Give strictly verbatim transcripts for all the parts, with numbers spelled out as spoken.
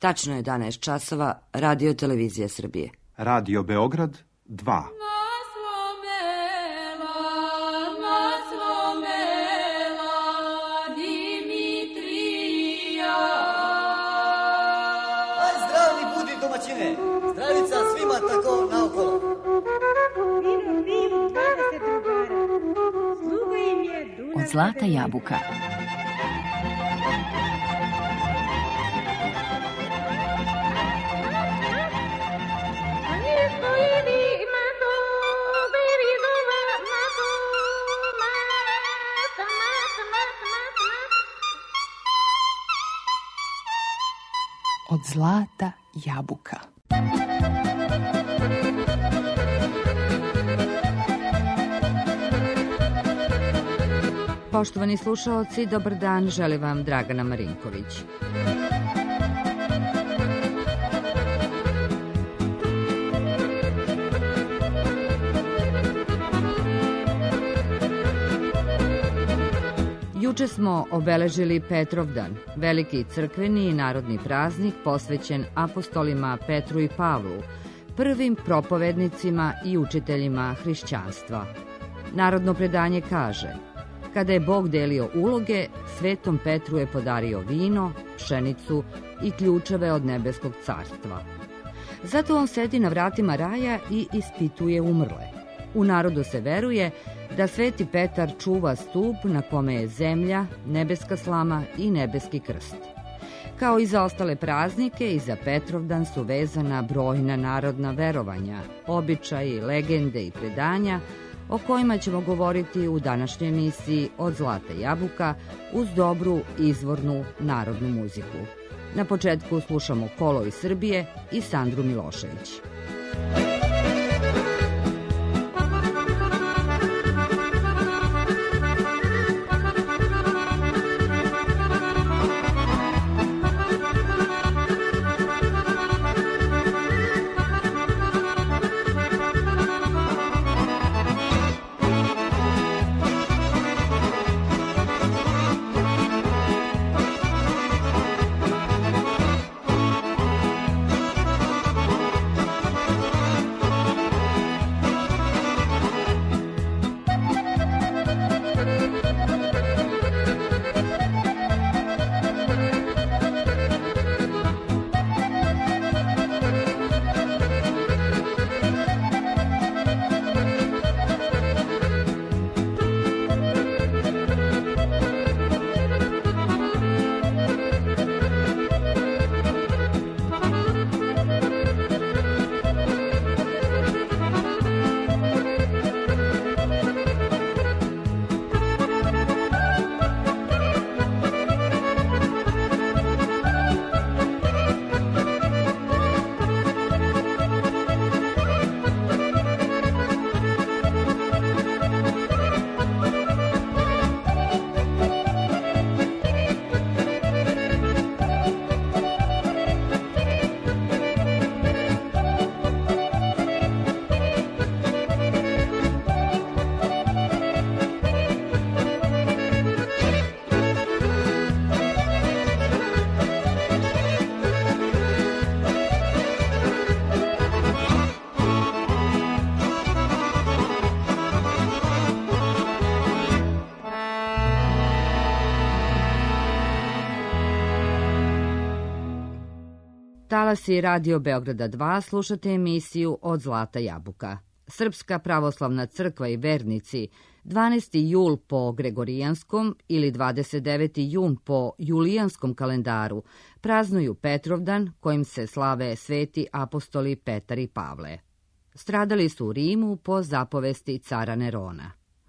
Tačno je jedanaest časova, Radio Televizija Srbije. Radio Beograd dva. Zdravica svima tako naokolo. Od Zlata jabuka. Od Zlata jabuka. Poštovani slušaoci, dobar dan, želi vam Dragana Marinković. Juče smo obeležili Petrovdan, veliki crkveni i narodni praznik posvećen apostolima Petru i Pavlu, prvim propovednicima i učiteljima hrišćanstva. Narodno predanje kaže: kada je Bog delio uloge, Svetom Petru je podario vino, pšenicu i ključeve od nebeskog carstva. Zato on sedi na vratima raja i ispituje umrle. U narodu se veruje da Sveti Petar čuva stup na kome je zemlja, nebeska slama i nebeski krst. Kao i za ostale praznike, i za Petrovdan su vezana brojna narodna verovanja, običaji, legende i predanja, o kojima ćemo govoriti u današnjoj emisiji Od Zlata jabuka uz dobru izvornu narodnu muziku. Na početku slušamo Kolo iz Srbije i Sandru Milošević. Talasi Radio Beograda dva, slušate emisiju Od Zlata jabuka. Srpska pravoslavna crkva i vernici dvanaesti jul po Gregorijanskom ili dvadeset deveti jun po Julijanskom kalendaru praznuju Petrovdan, kojim se slave sveti apostoli Petar i Pavle. Stradali su u Rimu po zapovesti cara Nerona.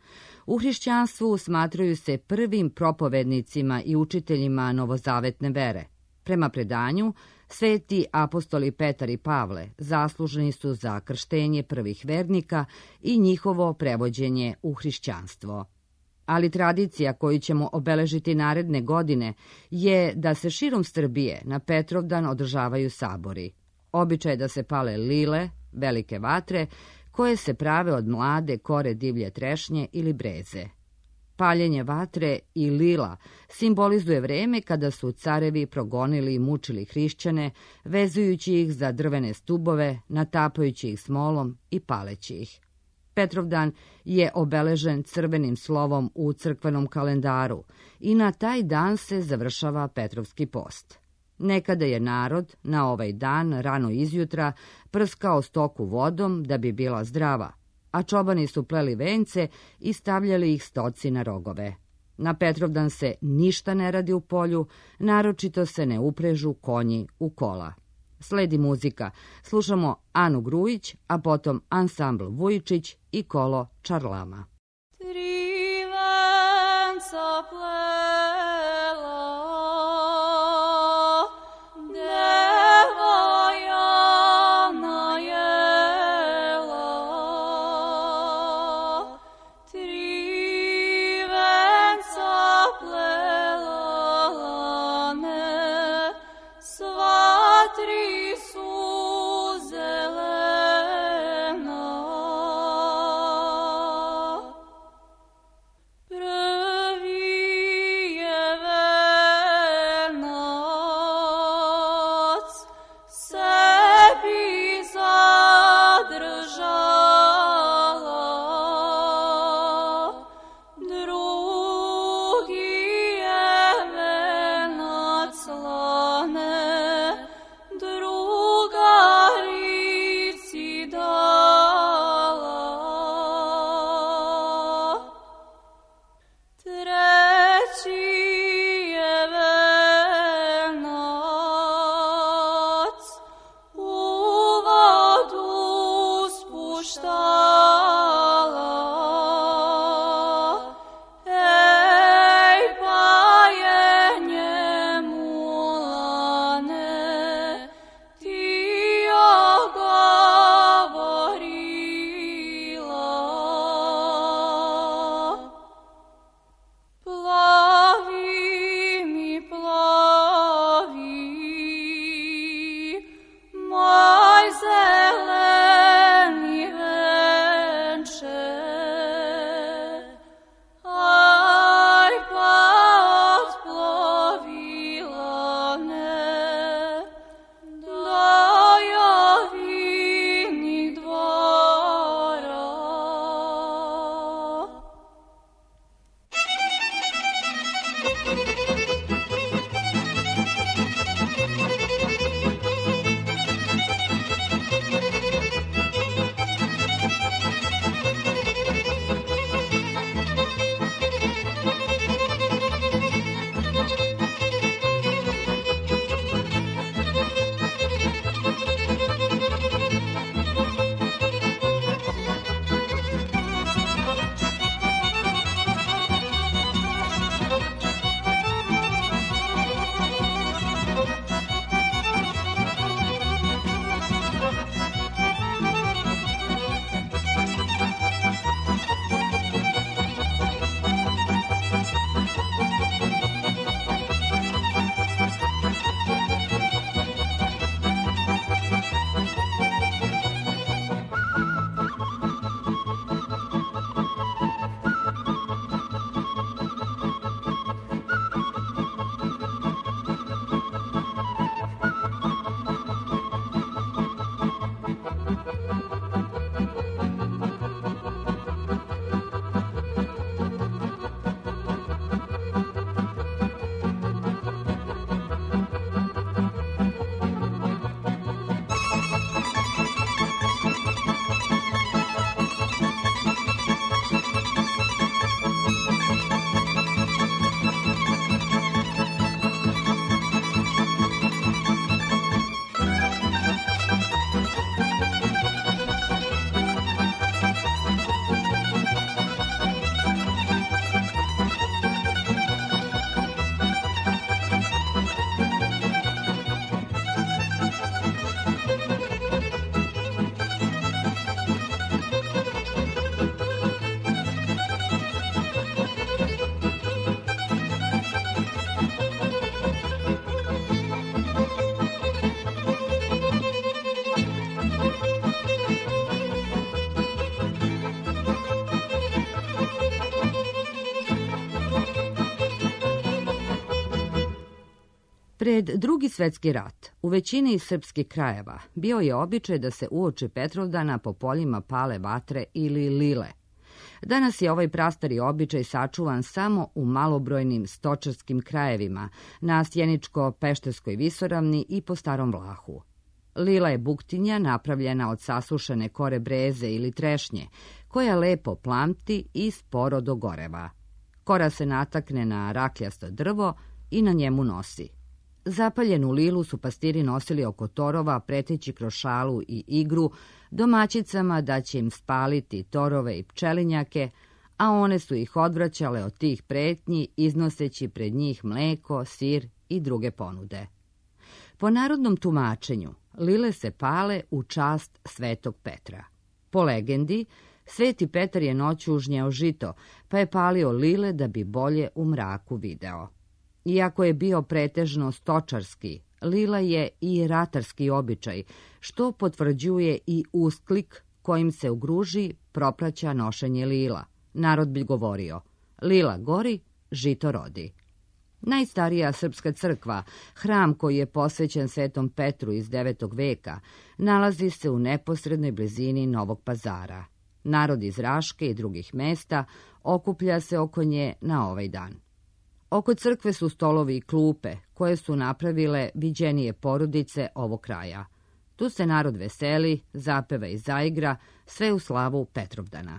U hrišćanstvu smatraju se prvim propovednicima i učiteljima novozavetne vere. Prema predanju, sveti apostoli Petar i Pavle zasluženi su za krštenje prvih vernika i njihovo prevođenje u hrišćanstvo. Ali tradicija koju ćemo obeležiti naredne godine je da se širom Srbije na Petrovdan održavaju sabori. Običaj je da se pale lile, velike vatre, koje se prave od mlade kore divlje trešnje ili breze. Paljenje vatre i lila simbolizuje vreme kada su carevi progonili i mučili hrišćane, vezujući ih za drvene stubove, natapajući ih smolom i paleći ih. Petrovdan je obeležen crvenim slovom u crkvenom kalendaru i na taj dan se završava Petrovski post. Nekada je narod na ovaj dan rano izjutra prskao stoku vodom da bi bila zdrava, a čobani su pleli vence i stavljali ih stoci na rogove. Na Petrovdan se ništa ne radi u polju, naročito se ne uprežu konji u kola. Sledi muzika. Slušamo Anu Grujić, a potom ansambl Vujičić i kolo Čarlama. Tri venca plela, devojana jela, tri venca plela, ne sva tri su zelena. Prvi Pred Drugi svetski rat u većini srpskih krajeva bio je običaj da se uoči Petrovdana po poljima pale vatre ili lile. Danas je ovaj prastari običaj sačuvan samo u malobrojnim stočarskim krajevima na Sjeničko-Pešterskoj visoravni i po Starom Vlahu. Lila je buktinja napravljena od sasušene kore breze ili trešnje, koja lepo plamti i sporo dogoreva. Kora se natakne na rakljasto drvo i na njemu nosi. Zapaljenu lilu su pastiri nosili oko torova, preteći kroz šalu i igru domaćicama da će im spaliti torove i pčelinjake, a one su ih odvraćale od tih pretnji, iznoseći pred njih mleko, sir i druge ponude. Po narodnom tumačenju, lile se pale u čast Svetog Petra. Po legendi, Sveti Petar je noću užnjeo žito, pa je palio lile da bi bolje u mraku video. Iako je bio pretežno stočarski, lila je i ratarski običaj, što potvrđuje i usklik kojim se u Gruži propraća nošenje lila. Narod bi govorio: lila gori, žito rodi. Najstarija srpska crkva, hram koji je posvećen Svetom Petru iz devetog veka, nalazi se u neposrednoj blizini Novog Pazara. Narod iz Raške i drugih mesta okuplja se oko nje na ovaj dan. Oko crkve su stolovi i klupe, koje su napravile viđenije porodice ovog kraja. Tu se narod veseli, zapeva i zaigra, sve u slavu Petrovdana.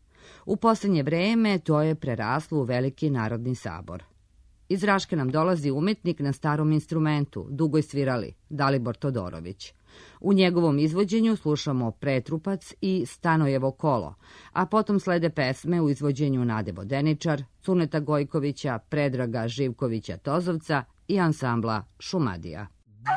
U posljednje vreme to je preraslo u veliki narodni sabor. Iz Raške nam dolazi umetnik na starom instrumentu, dugoj svirali, Dalibor Todorović. U njegovom izvođenju slušamo Pretrupac i Stanojevo kolo, a potom slede pesme u izvođenju Nade Vodeničar, Cuneta Gojkovića, Predraga Živkovića Tozovca i ansambla Šumadija.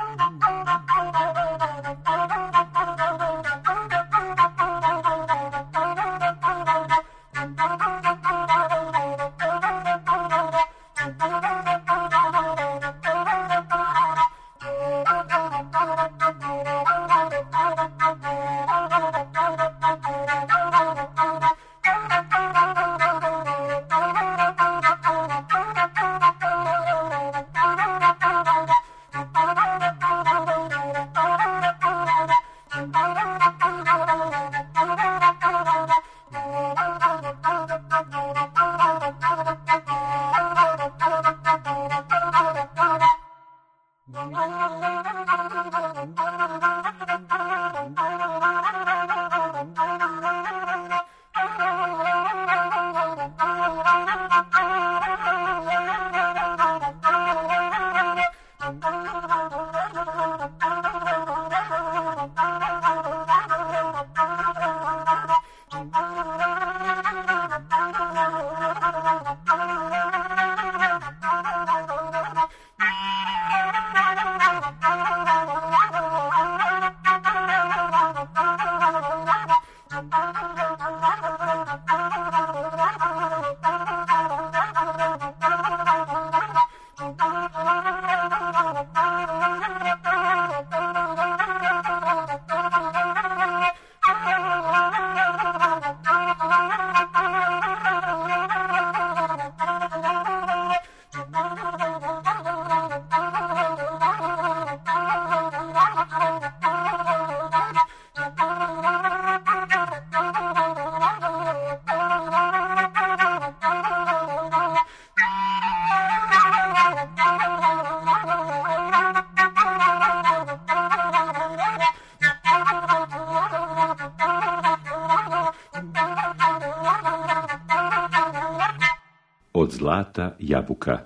Od zlata jabuka.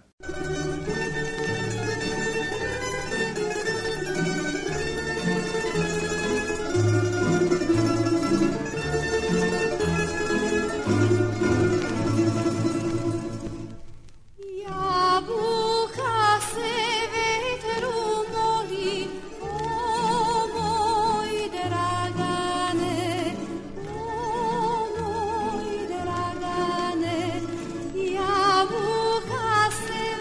Jabuka se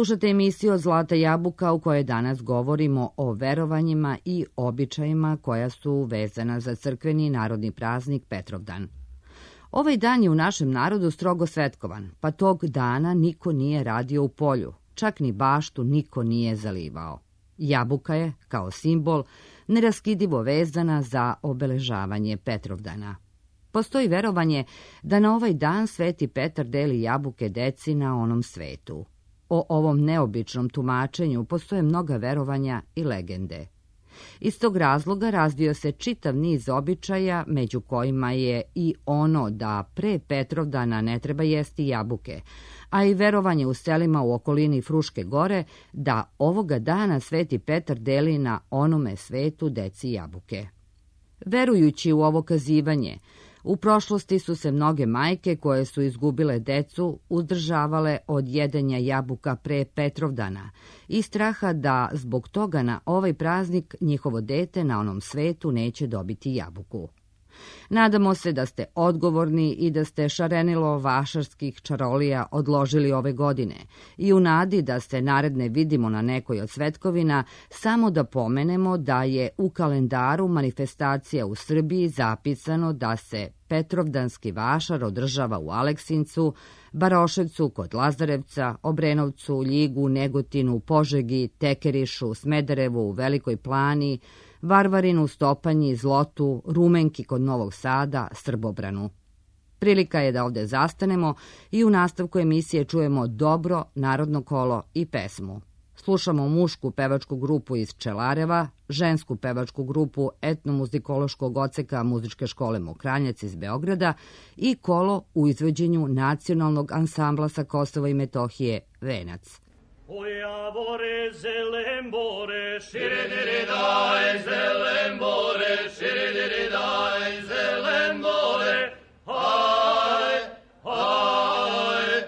Slušate emisiju Zlata jabuka u kojoj danas govorimo o verovanjima i običajima koja su vezana za crkveni narodni praznik Petrovdan. Ovaj dan je u našem narodu strogo svetkovan, pa tog dana niko nije radio u polju, čak ni baštu niko nije zalivao. Jabuka je, kao simbol, neraskidivo vezana za obeležavanje Petrovdana. Postoji verovanje da na ovaj dan Sveti Petar deli jabuke deci na onom svetu. O ovom neobičnom tumačenju postoje mnoga verovanja i legende. Iz tog razloga razvio se čitav niz običaja, među kojima je i ono da pre Petrovdana ne treba jesti jabuke, a i verovanje u selima u okolini Fruške gore da ovoga dana Sveti Petar deli na onome svetu deci jabuke. Verujući u ovo kazivanje, u prošlosti su se mnoge majke koje su izgubile decu uzdržavale od jedenja jabuka pre Petrovdana i straha da zbog toga na ovaj praznik njihovo dete na onom svetu neće dobiti jabuku. Nadamo se da ste odgovorni i da ste šarenilo vašarskih čarolija odložili ove godine i u nadi da se naredne vidimo na nekoj od svetkovina, samo da pomenemo da je u kalendaru manifestacija u Srbiji zapisano da se Petrovdanski vašar održava u Aleksincu, Baroševcu kod Lazarevca, Obrenovcu, Ljigu, Negotinu, Požegi, Tekerišu, Smederevu, Velikoj Plani, Varvarinu, Stopanji, Zlotu, Rumenki kod Novog Sada, Srbobranu. Prilika je da ovde zastanemo i u nastavku emisije čujemo dobro narodno kolo i pesmu. Slušamo mušku pevačku grupu iz Čelareva, žensku pevačku grupu etnomuzikološkog odseka Muzičke škole Mokranjac iz Beograda i kolo u izvođenju nacionalnog ansambla sa Kosova i Metohije Venac. O javore, zelembore, širidiri daj, zelembore, širidiri daj, zelembore, haj, haj,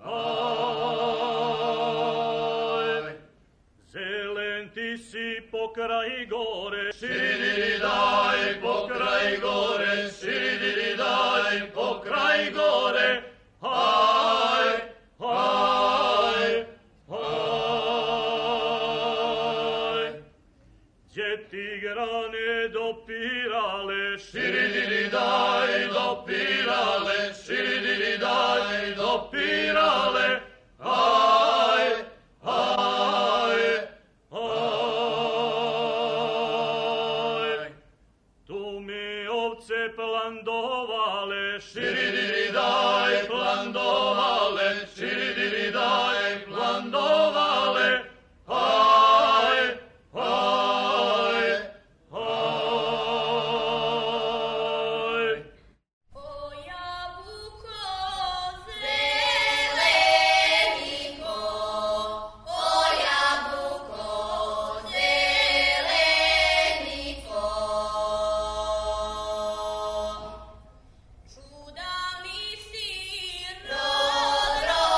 haj. Zelen ti si pokraj gore, širidiri daj, pokraj gore, širidiri daj, pokraj gore, haj, haj. Grane dopirale, širidiri daj, dopirale, širidiri daj, dopirale, haj, haj, haj. Tu mi ovce plandovale, širidiri daj, plandovale, širidiri daj, plandovale, haj, haj. Rodro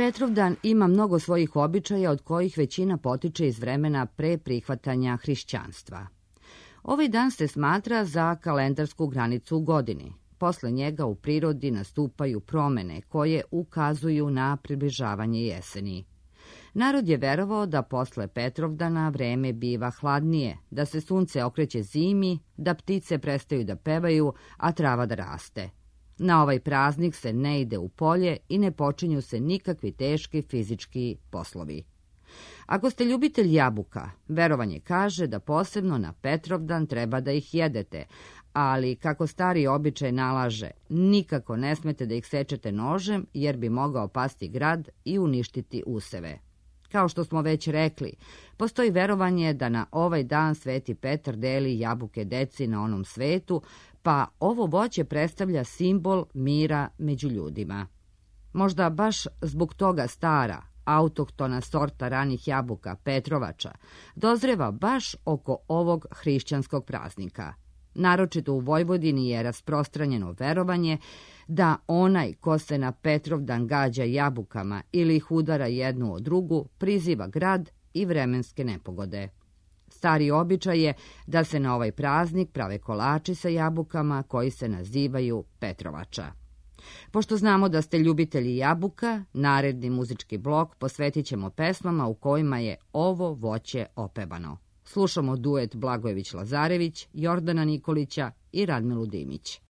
Petrovdan ima mnogo svojih običaja od kojih većina potiče iz vremena pre prihvatanja hrišćanstva. Ovaj dan se smatra za kalendarsku granicu u godini. Posle njega u prirodi nastupaju promene koje ukazuju na približavanje jeseni. Narod je verovao da posle Petrovdana vreme biva hladnije, da se sunce okreće zimi, da ptice prestaju da pevaju, a trava da raste. Na ovaj praznik se ne ide u polje i ne počinju se nikakvi teški fizički poslovi. Ako ste ljubitelj jabuka, verovanje kaže da posebno na Petrovdan treba da ih jedete, ali kako stari običaj nalaže, nikako ne smete da ih sečete nožem jer bi mogao pasti grad i uništiti useve. Kao što smo već rekli, postoji verovanje da na ovaj dan Sveti Petar deli jabuke deci na onom svetu, pa ovo voće predstavlja simbol mira među ljudima. Možda baš zbog toga stara, autohtona sorta ranih jabuka Petrovača dozreva baš oko ovog hrišćanskog praznika. Naročito u Vojvodini je rasprostranjeno verovanje da onaj ko se na Petrovdan gađa jabukama ili ih udara jednu od drugu priziva grad i vremenske nepogode. Stari običaj je da se na ovaj praznik prave kolači sa jabukama koji se nazivaju Petrovača. Pošto znamo da ste ljubitelji jabuka, naredni muzički blok posvetit ćemo pesmama u kojima je ovo voće opevano. Slušamo duet Blagojević-Lazarević, Jordana Nikolića i Radmilu Dimić.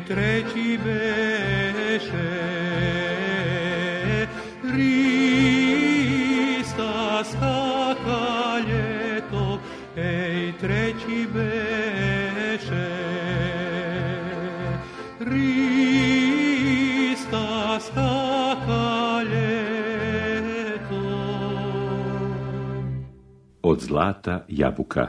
treći beše Hrista skakaljeto, ej, treći beše Hrista skakaljeto. Od zlata jabuka.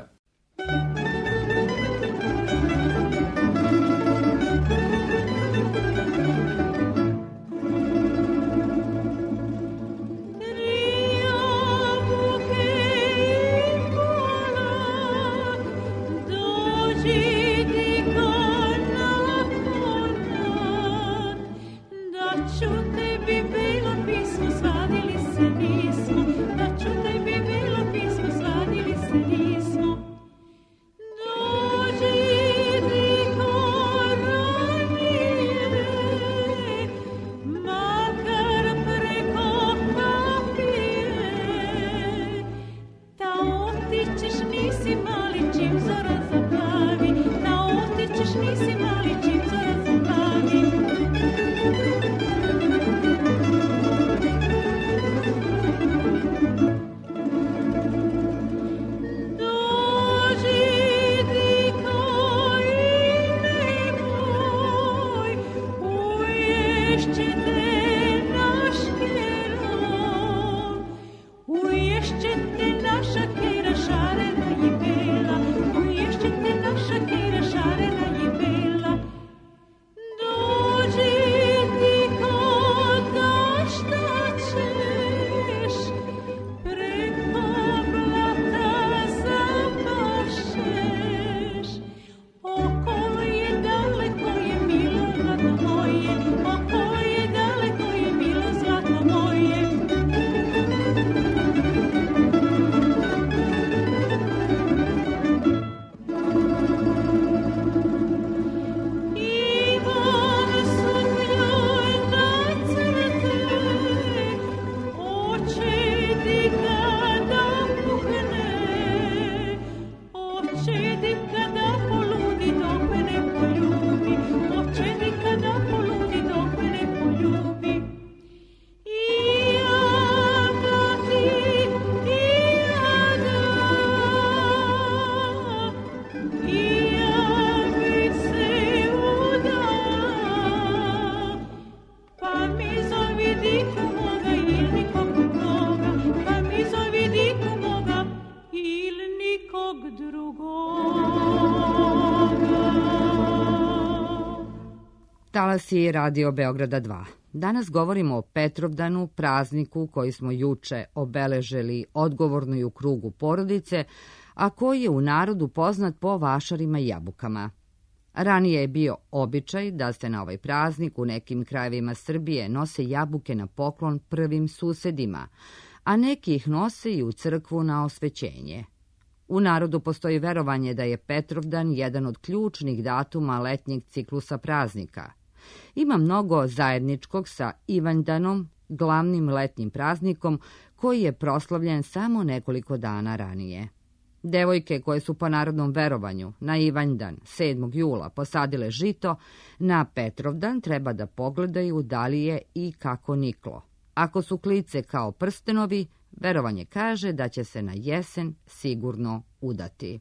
Talasi Radio Beograda dva. Danas govorimo o Petrovdanu, prazniku koji smo juče obeležili odgovorno i u krugu porodice, a koji je u narodu poznat po vašarima i jabukama. Ranije je bio običaj da se na ovaj praznik u nekim krajevima Srbije nose jabuke na poklon prvim susedima, a neki ih nose i u crkvu na osvećenje. U narodu postoji verovanje da je Petrovdan jedan od ključnih datuma letnjeg ciklusa praznika. Ima mnogo zajedničkog sa Ivanjdanom, glavnim letnjim praznikom koji je proslavljen samo nekoliko dana ranije. Devojke koje su po narodnom verovanju na Ivanjdan sedmog jula posadile žito, na Petrovdan treba da pogledaju da li je i kako niklo. Ako su klice kao prstenovi, verovanje kaže da će se na jesen sigurno udati.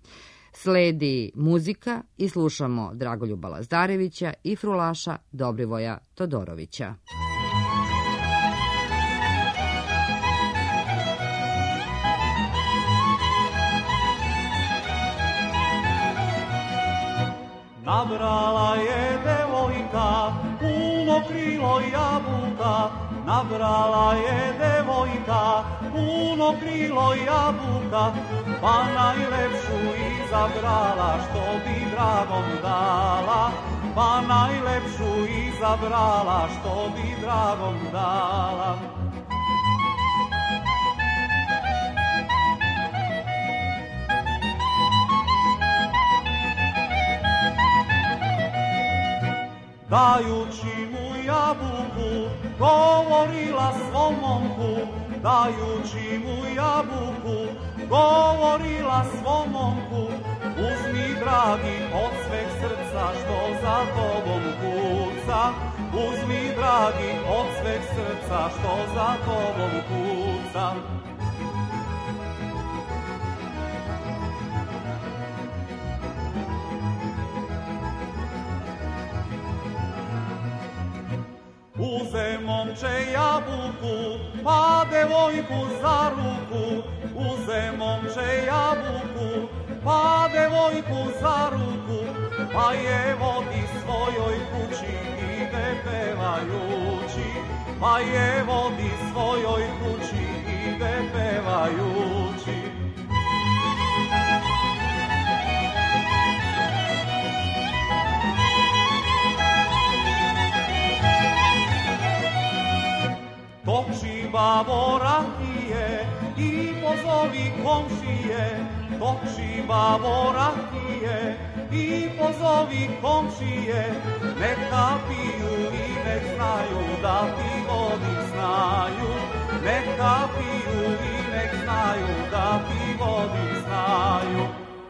Sledi muzika i slušamo Dragoljuba Lazarevića i frulaša Dobrivoja Todorovića. Nabrala je devojka puno krilo jabuka, nabrala je devojka puno krilo jabuka, pa najlepšu izabrala što bi dragom dala, pa najlepšu izabrala što bi dragom dala. Dajući mu jabuku, govorila svom momku, dajući mu jabuku, govorila svom momku, uzmi dragi od sveg srca srca što za tobom kuca, uzmi dragi od sveg srca što za tobom kuca. Uze momče jabuku, pa devojku za ruku. Uze momče jabuku, pa devojku za ruku. Pa je vodi svojoj kući, ide pevajući. Pa je vodi svojoj kući, ide pevajući. Toči babo rakije i pozovi komšije, toči babo rakije i pozovi komšije, neka piju i nek znaju da ti vodim znaju, neka piju i nek znaju da ti vodim znaju.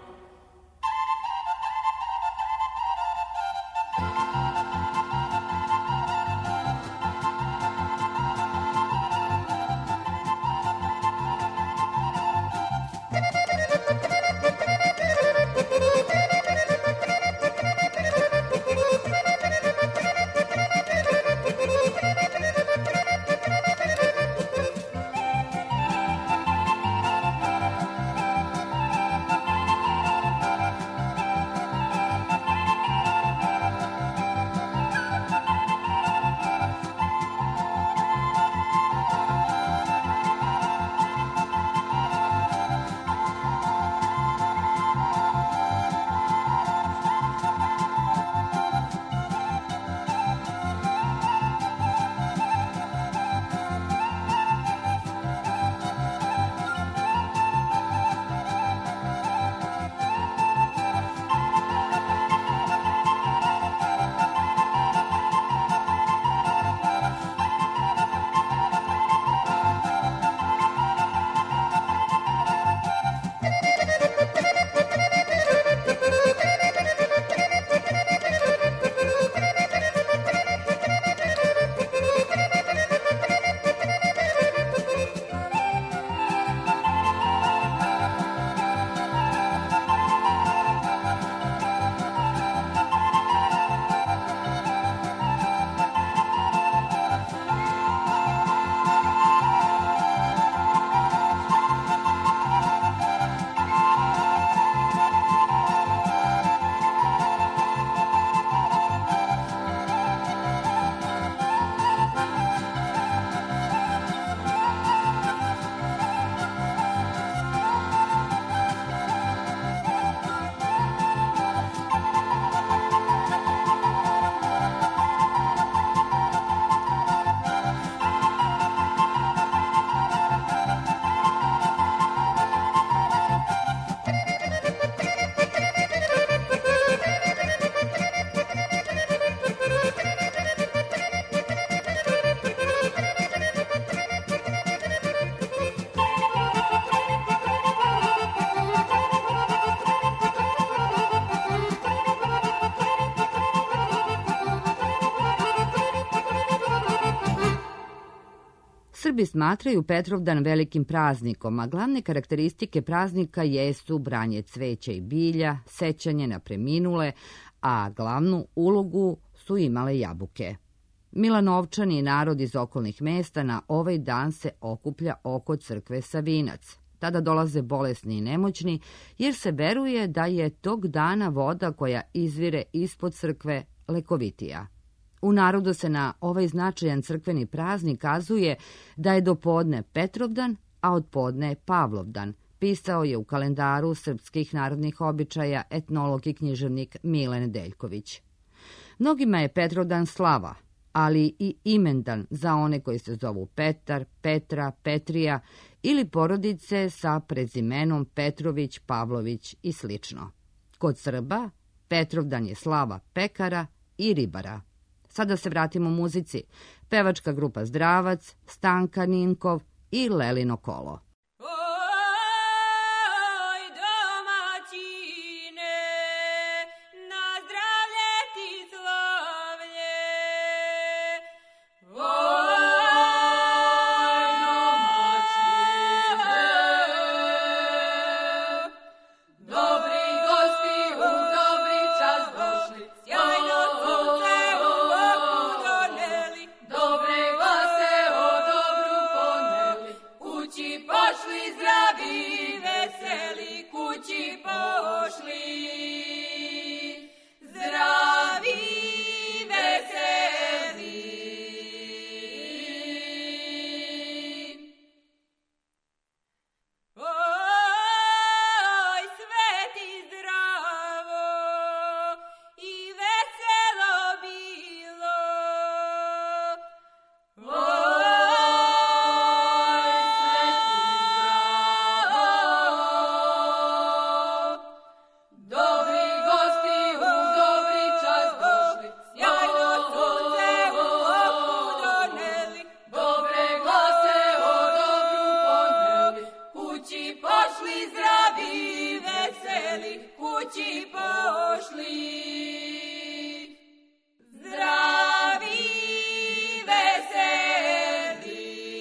Srbi smatraju Petrovdan velikim praznikom, a glavne karakteristike praznika jesu branje cveća i bilja, sećanje na preminule, a glavnu ulogu su imale jabuke. Milanovčani i narod iz okolnih mesta na ovaj dan se okuplja oko crkve Savinac. Tada dolaze bolesni i nemoćni, jer se veruje da je tog dana voda koja izvire ispod crkve lekovitija. U narodu se na ovaj značajan crkveni praznik kazuje da je do podne Petrovdan, a od podne Pavlovdan, pisao je u kalendaru srpskih narodnih običaja etnolog i književnik Mile Nedeljković. Mnogima je Petrovdan slava, ali i imendan za one koji se zovu Petar, Petra, Petrija ili porodice sa prezimenom Petrović, Pavlović i slično. Kod Srba Petrovdan je slava pekara i ribara. Sada se vratimo muzici. Pevačka grupa Zdravac, Stanka Ninkov i Lelino kolo. Oj, domaćine, na zdravlje kući pošli. Zdravi, veseli.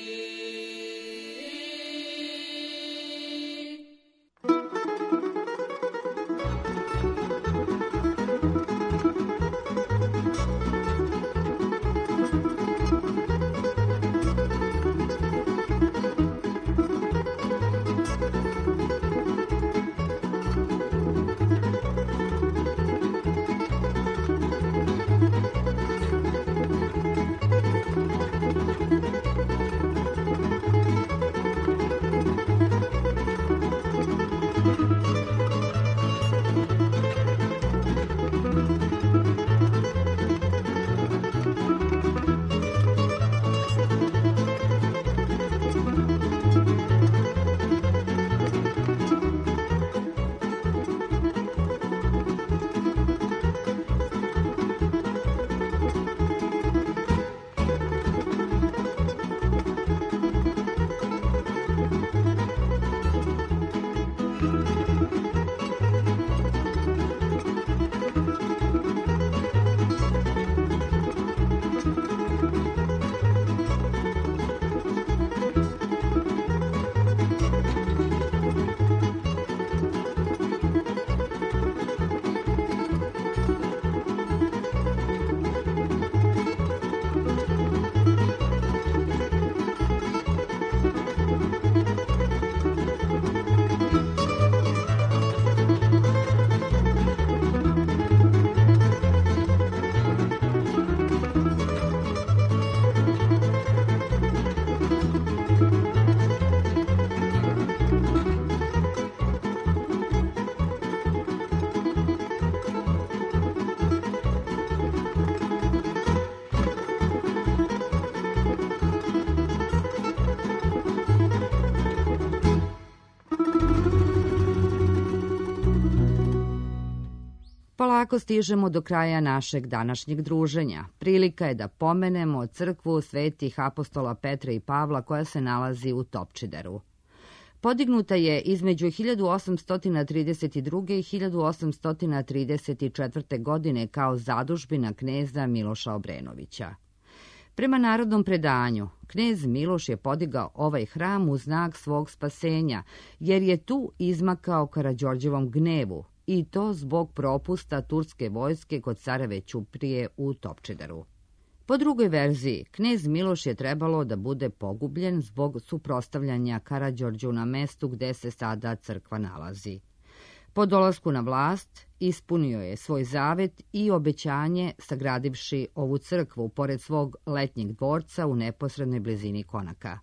Polako stižemo do kraja našeg današnjeg druženja. Prilika je da pomenemo crkvu svetih apostola Petra i Pavla koja se nalazi u Topčideru. Podignuta je između hiljadu osamsto trideset druge. i hiljadu osamsto trideset četvrte. godine kao zadužbina kneza Miloša Obrenovića. Prema narodnom predanju, knez Miloš je podigao ovaj hram u znak svog spasenja, jer je tu izmakao Karađorđevom gnevu, i to zbog propusta turske vojske kod careve Ćuprije u Topčideru. Po drugoj verziji, knez Miloš je trebalo da bude pogubljen zbog suprotstavljanja Karađorđu na mestu gde se sada crkva nalazi. Po dolasku na vlast ispunio je svoj zavet i obećanje sagradivši ovu crkvu pored svog letnjeg dvorca u neposrednoj blizini Konaka.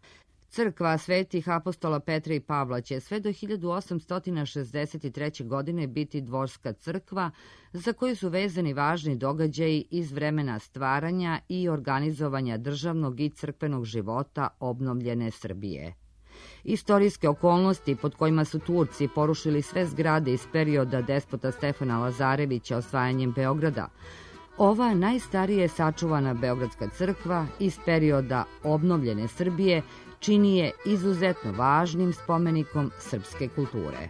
Crkva svetih apostola Petra i Pavla će sve do hiljadu osamsto šezdeset treće. godine biti dvorska crkva za koju su vezani važni događaji iz vremena stvaranja i organizovanja državnog i crkvenog života obnovljene Srbije. Istorijske okolnosti pod kojima su Turci porušili sve zgrade iz perioda despota Stefana Lazarevića osvajanjem Beograda, ova najstarije sačuvana Beogradska crkva iz perioda obnovljene Srbije čini je izuzetno važnim spomenikom srpske kulture.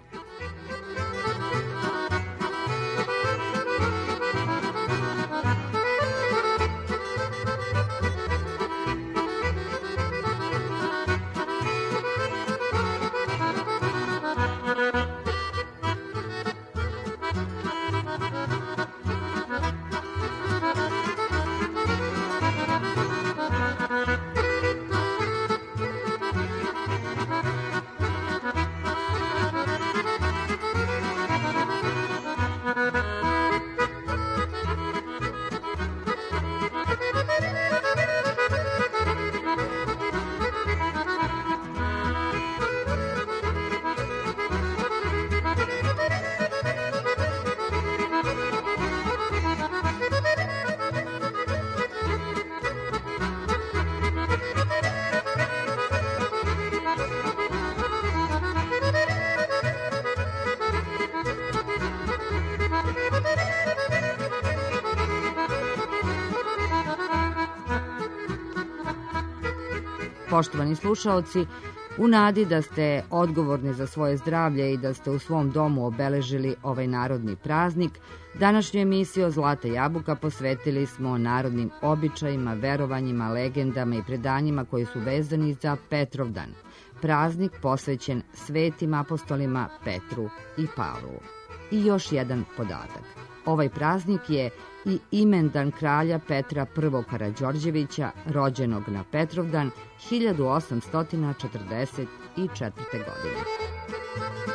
Poštovani slušaoci, U nadi da ste odgovorni za svoje zdravlje i da ste u svom domu obeležili ovaj narodni praznik, današnju emisiju Zlata jabuka posvetili smo narodnim običajima, verovanjima, legendama i predanjima koji su vezani za Petrovdan, praznik posvećen svetim apostolima Petru i Pavlu. I još jedan podatak. Ovaj praznik je i imendan kralja Petra I. Karađorđevića, rođenog na Petrovdan hiljadu osamsto četrdeset četvrte. godine.